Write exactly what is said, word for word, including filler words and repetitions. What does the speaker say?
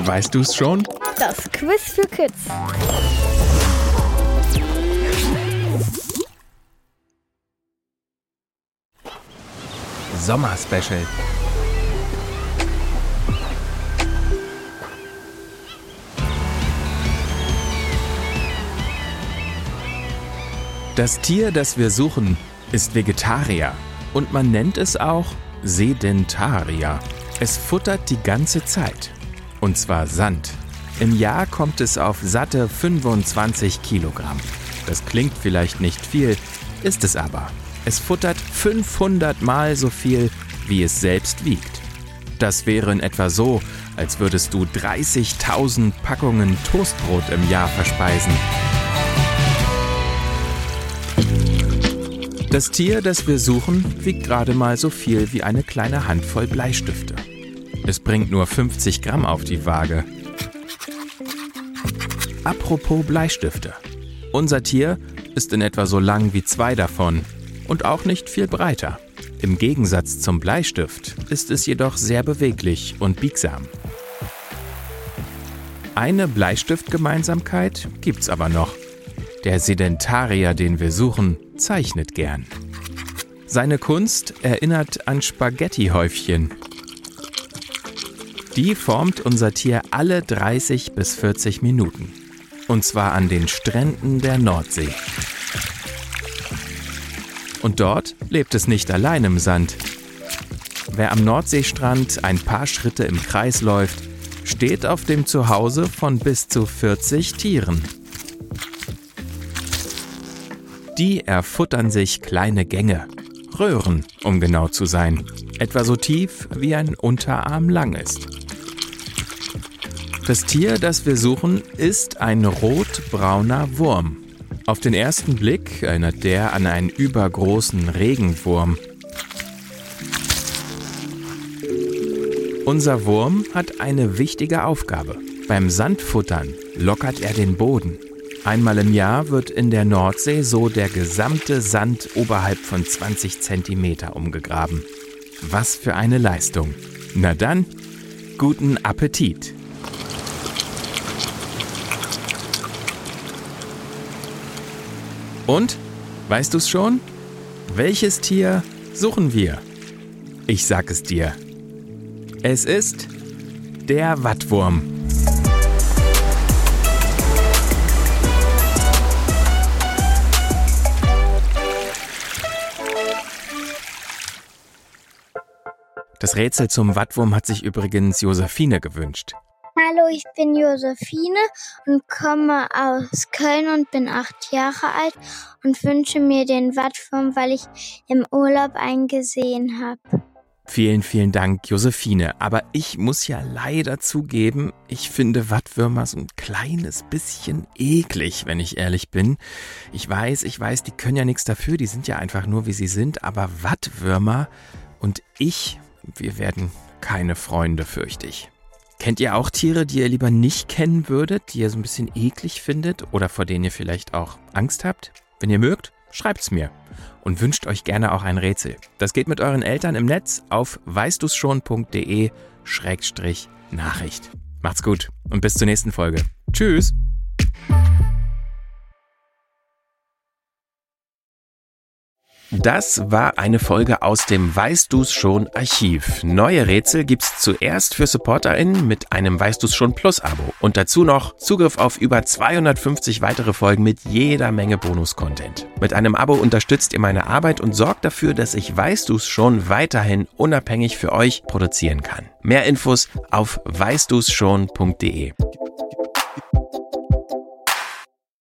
Weißt du's schon? Das Quiz für Kids. Sommer-Special. Das Tier, das wir suchen, ist Vegetarier und man nennt es auch Sedentarier. Es futtert die ganze Zeit, und zwar Sand. Im Jahr kommt es auf satte fünfundzwanzig Kilogramm. Das klingt vielleicht nicht viel, ist es aber. Es futtert fünfhundert Mal so viel, wie es selbst wiegt. Das wäre in etwa so, als würdest du dreißigtausend Packungen Toastbrot im Jahr verspeisen. Das Tier, das wir suchen, wiegt gerade mal so viel wie eine kleine Handvoll Bleistifte. Es bringt nur fünfzig Gramm auf die Waage. Apropos Bleistifte. Unser Tier ist in etwa so lang wie zwei davon und auch nicht viel breiter. Im Gegensatz zum Bleistift ist es jedoch sehr beweglich und biegsam. Eine Bleistiftgemeinsamkeit gibt's aber noch. Der Sedentarier, den wir suchen, zeichnet gern. Seine Kunst erinnert an Spaghettihäufchen. Die formt unser Tier alle dreißig bis vierzig Minuten. Und zwar an den Stränden der Nordsee. Und dort lebt es nicht allein im Sand. Wer am Nordseestrand ein paar Schritte im Kreis läuft, steht auf dem Zuhause von bis zu vierzig Tieren. Die erfuttern sich kleine Gänge, Röhren, um genau zu sein, etwa so tief wie ein Unterarm lang ist. Das Tier, das wir suchen, ist ein rotbrauner Wurm. Auf den ersten Blick erinnert der an einen übergroßen Regenwurm. Unser Wurm hat eine wichtige Aufgabe. Beim Sandfuttern lockert er den Boden. Einmal im Jahr wird in der Nordsee so der gesamte Sand oberhalb von zwanzig Zentimeter umgegraben. Was für eine Leistung. Na dann, guten Appetit! Und, weißt du's schon? Welches Tier suchen wir? Ich sag es dir. Es ist der Wattwurm. Das Rätsel zum Wattwurm hat sich übrigens Josephine gewünscht. Hallo, ich bin Josephine und komme aus Köln und bin acht Jahre alt und wünsche mir den Wattwurm, weil ich im Urlaub einen gesehen habe. Vielen, vielen Dank, Josephine. Aber ich muss ja leider zugeben, ich finde Wattwürmer so ein kleines bisschen eklig, wenn ich ehrlich bin. Ich weiß, ich weiß, die können ja nichts dafür, die sind ja einfach nur, wie sie sind. Aber Wattwürmer und ich, wir werden keine Freunde, fürchte ich. Kennt ihr auch Tiere, die ihr lieber nicht kennen würdet, die ihr so ein bisschen eklig findet oder vor denen ihr vielleicht auch Angst habt? Wenn ihr mögt, schreibt's mir und wünscht euch gerne auch ein Rätsel. Das geht mit euren Eltern im Netz auf weißduschon.de Schrägstrich Nachricht. Macht's gut und bis zur nächsten Folge. Tschüss! Das war eine Folge aus dem Weißt du's schon Archiv. Neue Rätsel gibt's zuerst für SupporterInnen mit einem Weißt du's schon Plus Abo. Und dazu noch Zugriff auf über zweihundertfünfzig weitere Folgen mit jeder Menge Bonus-Content. Mit einem Abo unterstützt ihr meine Arbeit und sorgt dafür, dass ich Weißt du's schon weiterhin unabhängig für euch produzieren kann. Mehr Infos auf weißduschon.de.